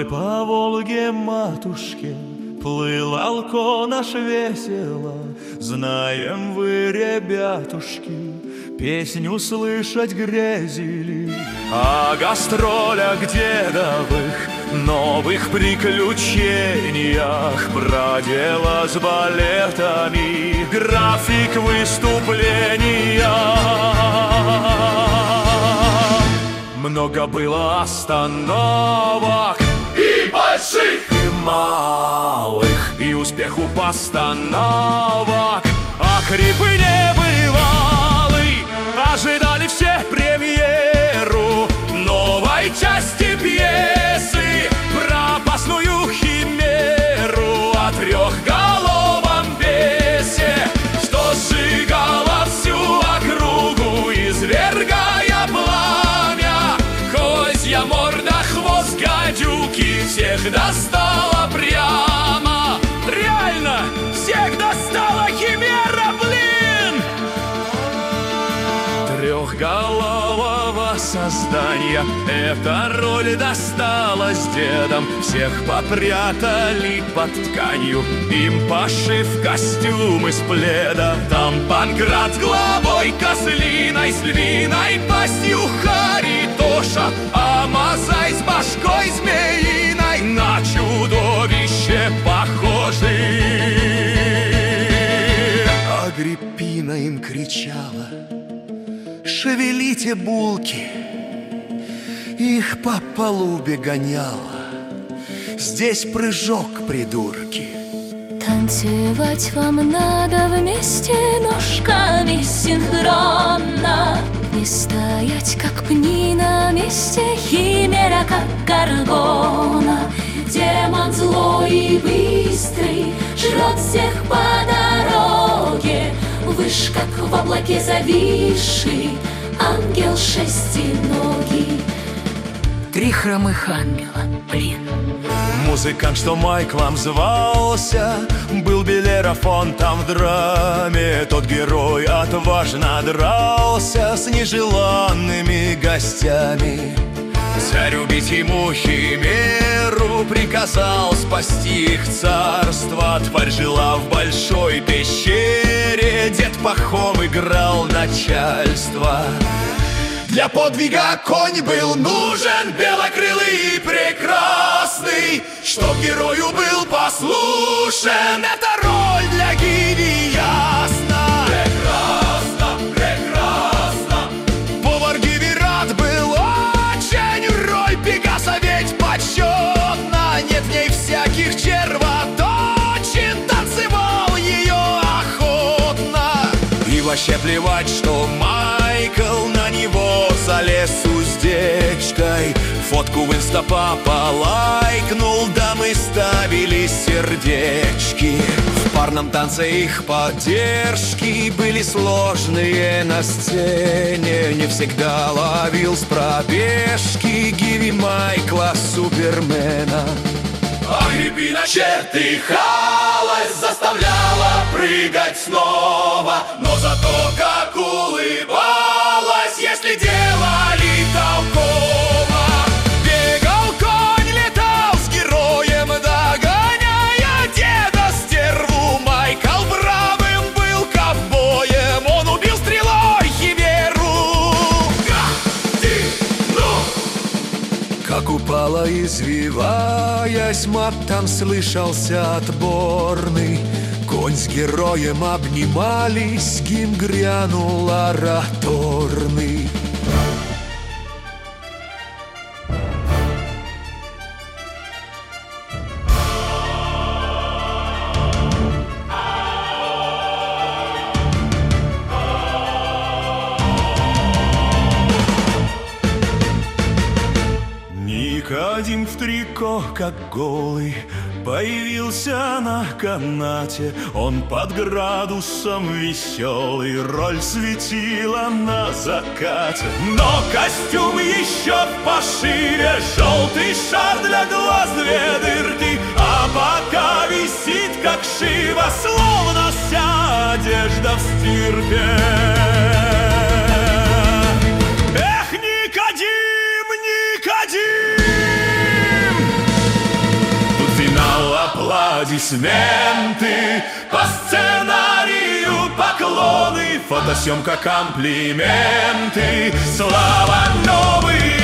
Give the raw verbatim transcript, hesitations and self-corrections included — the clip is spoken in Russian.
по Волге матушке плыл Алко наш весело. Знаем вы, ребятушки, песню слышать грезили о гастролях дедовых, новых приключениях, про дело с балетами, график выступления. Много было остановок и больших, и малых, и успеху постановок, а хрипы небывалый. Ожидали все премьеру новой части пьесы про опасную химеру о трехголовом бесе, что сжигало всю округу, извергая пламя. Козья морда, хвост гадюки всех достала прямо. Реально, всех достала химера, блин! Трехголового создания эта роль досталась дедам. Всех попрятали под тканью, им пошив костюм из пледа. Там Панкрат с главой козлиной, с львиной пастью Харитоша, а Мазай с башкой змеиной на чудовище похожи. Агриппина им кричала: шевелите булки, их по палубе гоняла. Здесь прыжок, придурки. Танцевать вам надо вместе ножками синхронно, не стоять, как пни на месте, химера, как горгона. Демон злой и быстрый жрет всех по дороге, выш, как в облаке зависший ангел шестиногий. Три хромых ангела, блин. Музыкант, что Майклом звался, был Белерафон там в драме. Тот герой отважно дрался с нежеланными гостями. Царь убить ему химеру приказал, спасти их царство. Тварь жила в большой пещере, дед Пахом играл начальство. Для подвига конь был нужен, белокрылый и прекрасный, чтоб герою был послушен. Это роль для гири ясна. Прекрасно, прекрасно. Повар Гиви рад был очень, роль Пегаса ведь почетна. Нет в ней всяких червоточин, танцевал ее охотно. И вообще плевать, что Майкл на него залез с уздечкой. Фотку в инстапапа лайкнул, да мы ставили сердечки. В парном танце их поддержки были сложные на сцене. Не всегда ловил с пробежки Гиви Майкла Супермена. Агриппина чертыхалась, заставляла прыгать снова, но зато как улыбалась, если делали толково. Бегал конь, летал с героем, догоняя деда стерву. Майкл бравым был ковбоем, он убил стрелой химеру. Как упала, извиваясь, мат там слышался отборный. Конь с героем обнимались, гимн грянул ораторный. Никодим в трико, как голый, появился на канате. Он под градусом веселый, роль светила на закате. Но костюм еще пошире, желтый шар для глаз, две дырки, а бока висит, как шива, словно вся одежда в стирке. Эх, Никодим, Никодим! аплодисменты, по сценарию поклоны, фотосъемка, комплименты. Слава, новый